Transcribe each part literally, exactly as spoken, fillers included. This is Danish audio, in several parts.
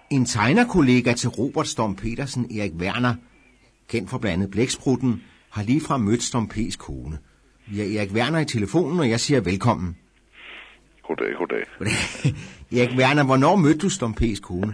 En tegnerkollega til Robert Storm Petersen, Erik Werner, kendt fra blandt andet Blæksprutten, har ligefrem mødt Storm P's kone. Vi har Erik Werner i telefonen, og jeg siger velkommen. Goddag, goddag. goddag. Erik Werner, hvornår mødte du Storm P's kone?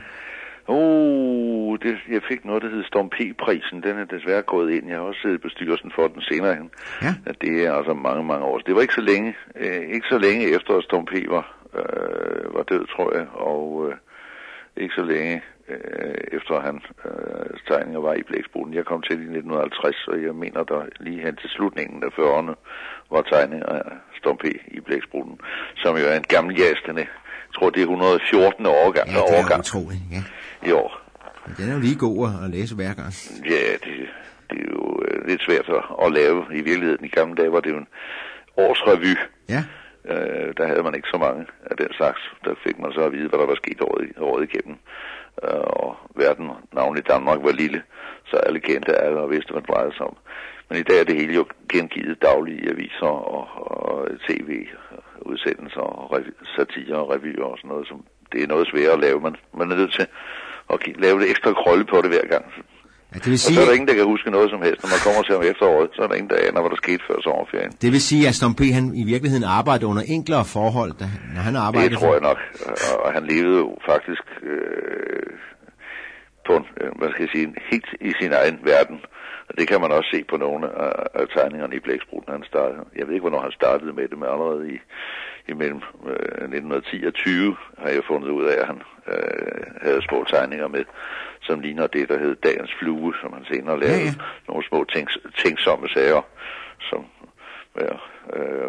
Oh, det, jeg fik noget, der hed Storm P-prisen. Den er desværre gået ind. Jeg har også siddet i bestyrelsen for den senere hen. Ja. Det er altså mange, mange år. Det var ikke så længe, øh, ikke så længe efter, at Storm P var, øh, var død, tror jeg. Og øh, ikke så længe øh, efter, han øh, tegninger var i Blæksprutten. Jeg kom til i nitten halvtreds, og jeg mener, der lige hen til slutningen af fyrrerne var tegninger af Storm P i Blæksprutten, som jo er en gammel jæstende. Jeg tror, det er et hundrede og fjorten årgang. Ja, det er årgang. utroligt, ja. I år. Men den er jo lige god at læse hver gang. Ja, det, det er jo øh, lidt svært at, at lave. I virkeligheden i gamle dage var det jo en årsrevy. Ja. Øh, der havde man ikke så mange af den slags. Der fik man så at vide, hvad der var sket året, året igennem. Øh, og verden, navnet i Danmark, var lille, så alle kendte alle og vidste, hvad det drejede sig om. Men i dag er det hele jo gengivet dagligt i aviser og, og tv-udsendelser og rev- satire og revyer og sådan noget. Som det er noget sværere at lave. Man, man er nødt til at lave det ekstra krølle på det hver gang. Ja, det vil sige, og så er der ingen, der kan huske noget som helst. Når man kommer til om efteråret, så er der ingen, der aner, hvad der skete før sommerferien. Det vil sige, at Storm P. han i virkeligheden arbejder under enklere forhold, da, når han arbejder. Det tror jeg nok. Og han levede jo faktisk øh, på en, hvad skal jeg sige, helt i sin egen verden. Og det kan man også se på nogle af, af tegningerne i Blæksprutten. Han startede, jeg ved ikke, hvornår han startede med det, men allerede i, imellem øh, nitten ti og tyve har jeg fundet ud af, at han øh, havde små tegninger med, som ligner det, der hed Dagens Flue, som han senere lavede. Ja, ja. Nogle små tænks, tænksomme sager, som ja, øh,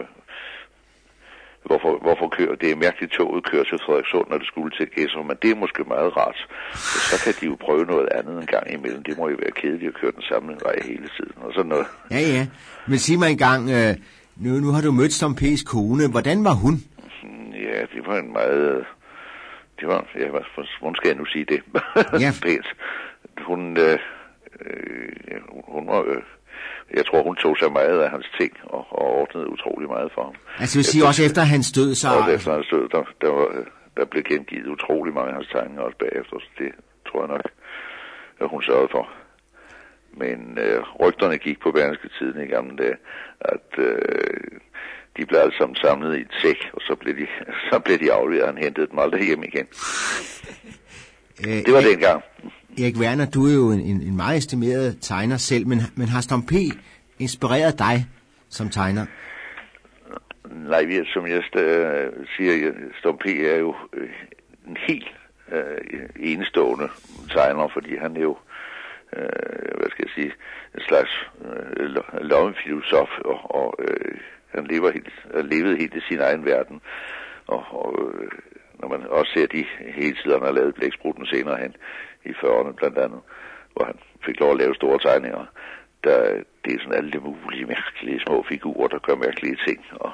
hvorfor, hvorfor kører det er mærkeligt, toget kører til Frederikssund, når det skulle til Gæsser, men det er måske meget rart. Så kan de jo prøve noget andet en gang imellem. Det må jo være kedeligt at køre den samme vej hele tiden, og sådan noget. Ja, ja. Men sig mig engang, øh, nu, nu har du mødt Storm P's kone. Hvordan var hun? Ja, det var en meget... Det var... Ja, hvordan skal jeg nu sige det? Ja. Pænt. Hun... Øh, øh, hun var... Øh, jeg tror, hun tog sig meget af hans ting og, og ordnede utrolig meget for ham. Altså, det vil sige, også efter hans død, så... Også efter hans død, der, der, var, der blev gengivet utrolig mange af hans tegninger også bagefter, så det tror jeg nok, at hun sørgede for. Men øh, rygterne gik på Berlingske Tidende i gamle dage, at øh, de blev alle sammen samlet i et sæk, og så blev de, så blev de afleveret, og han hentede dem aldrig hjem igen. Øh, det var Erik, dengang. Erik Werner, du er jo en, en meget estimeret tegner selv, men, men har Storm P. inspireret dig som tegner? Nej, som jeg øh, siger, Storm P. er jo øh, en helt øh, enestående tegner, fordi han er jo, øh, hvad skal jeg sige, en slags øh, lommefilosof, og, og øh, han lever helt, levede helt i sin egen verden, og, og øh, når man også ser de hele tiden, han har lavet Blæksprutten senere hen i fyrrerne blandt andet, hvor han fik lov at lave store tegninger, der det er sådan alle de mulige mærkelige små figurer, der gør mærkelige ting, og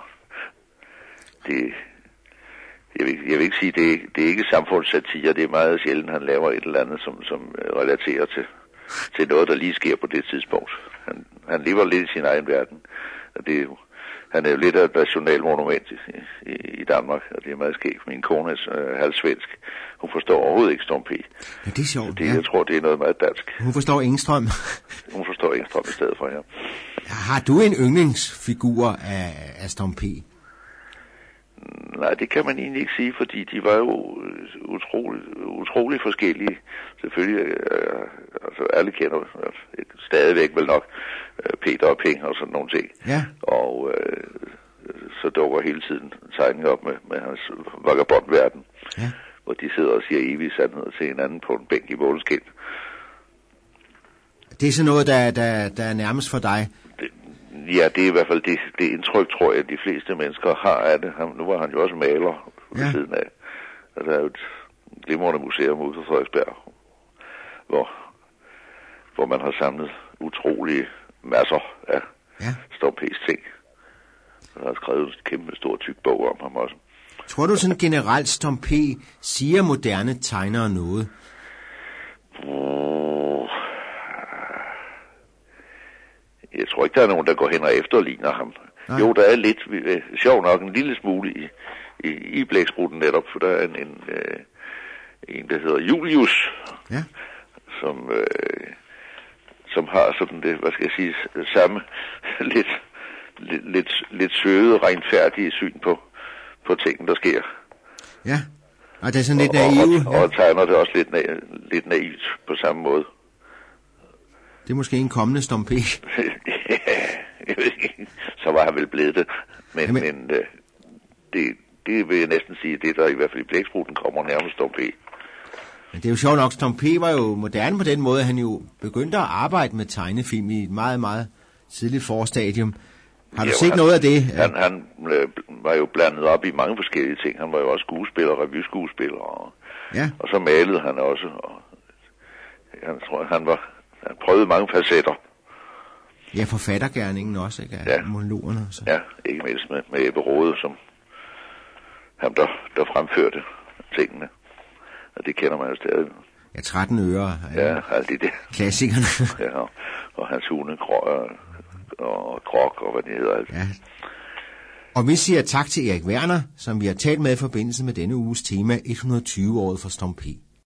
det, jeg vil, jeg vil ikke sige, det, det er ikke samfundssatire, det er meget sjældent, han laver et eller andet, som, som relaterer til, til noget, der lige sker på det tidspunkt. Han, han lever lidt i sin egen verden, og det er jo, han er jo lidt af et nationalmonument i, i, i Danmark, og det er meget skægt. Min kone er øh, halvsvensk. Hun forstår overhovedet ikke Storm P. Ja, det er sjovt, det, ja. Jeg tror, det er noget meget dansk. Hun forstår Engstrøm. Hun forstår Engstrøm i stedet for, ja. Har du en yndlingsfigur af, af Storm P? Nej, det kan man egentlig ikke sige, fordi de var jo utrolig, utrolig forskellige. Selvfølgelig, øh, altså alle kender øh, stadigvæk vel nok øh, Peter og Ping og sådan nogle ting. Ja. Og øh, så dukker hele tiden tegninger op med, med hans vagabondverden, ja. Hvor de sidder og siger evige sandheder til hinanden på en bænk i måleskin. Det er sådan noget, der, der, der er nærmest for dig? Det, ja, det er i hvert fald det, det indtryk, tror jeg, de fleste mennesker har af det. Han, nu var han jo også maler på ja. Siden af. Altså, der er jo et glimrende museum ude på Frederiksberg, hvor, hvor man har samlet utrolige masser af ja. Storm P's ting. Han har skrevet en kæmpe stor tyk bog om ham også. Tror du sådan generelt, Storm P. siger moderne tegnere noget? Uh, jeg tror ikke, der er nogen, der går hen og efterligner ham. Nej. Jo, der er lidt, sjov nok, en lille smule i, i, i Blæksprutten netop, for der er en, en, en, der hedder Julius, Ja. som, øh, som har sådan det, hvad skal jeg sige, det samme lidt, lidt, lidt, lidt søde, renfærdige syn på, på tingene, der sker. Ja, og det er sådan lidt og, naive. Og, Ja. og tegner det også lidt, na- lidt naivt på samme måde. Det er måske en kommende Storm P. Ja, jeg ved ikke, så var han vel blevet det. Men, Jamen. men øh, det, det vil jeg næsten sige, det der i hvert fald i Blækspruten kommer nærmest Storm P. Men det er jo sjovt nok, Storm P var jo moderne på den måde, at han jo begyndte at arbejde med tegnefilm i et meget, meget tidligt forstadium. Har du Ja, set han, noget af det? Han, han øh, var jo blandet op i mange forskellige ting. Han var jo også skuespiller, revyskuespiller, og, Ja. og så malede han også. Og jeg tror, han var han prøvede mange facetter. Ja, forfattergerningen også, ikke? Af Ja. monologerne. Så. Ja, ikke mindst med, med Ebbe Rode, som ham, der, der fremførte tingene. Og det kender man jo stadig. Ja, tretten øre. Ja, alt det der. Klassikerne. Ja, og, og hans hunde, Krog, og, og Krog, og hvad det hedder. Altså. Ja. Og vi siger tak til Erik Werner, som vi har talt med i forbindelse med denne uges tema hundrede og tyve året for Storm P.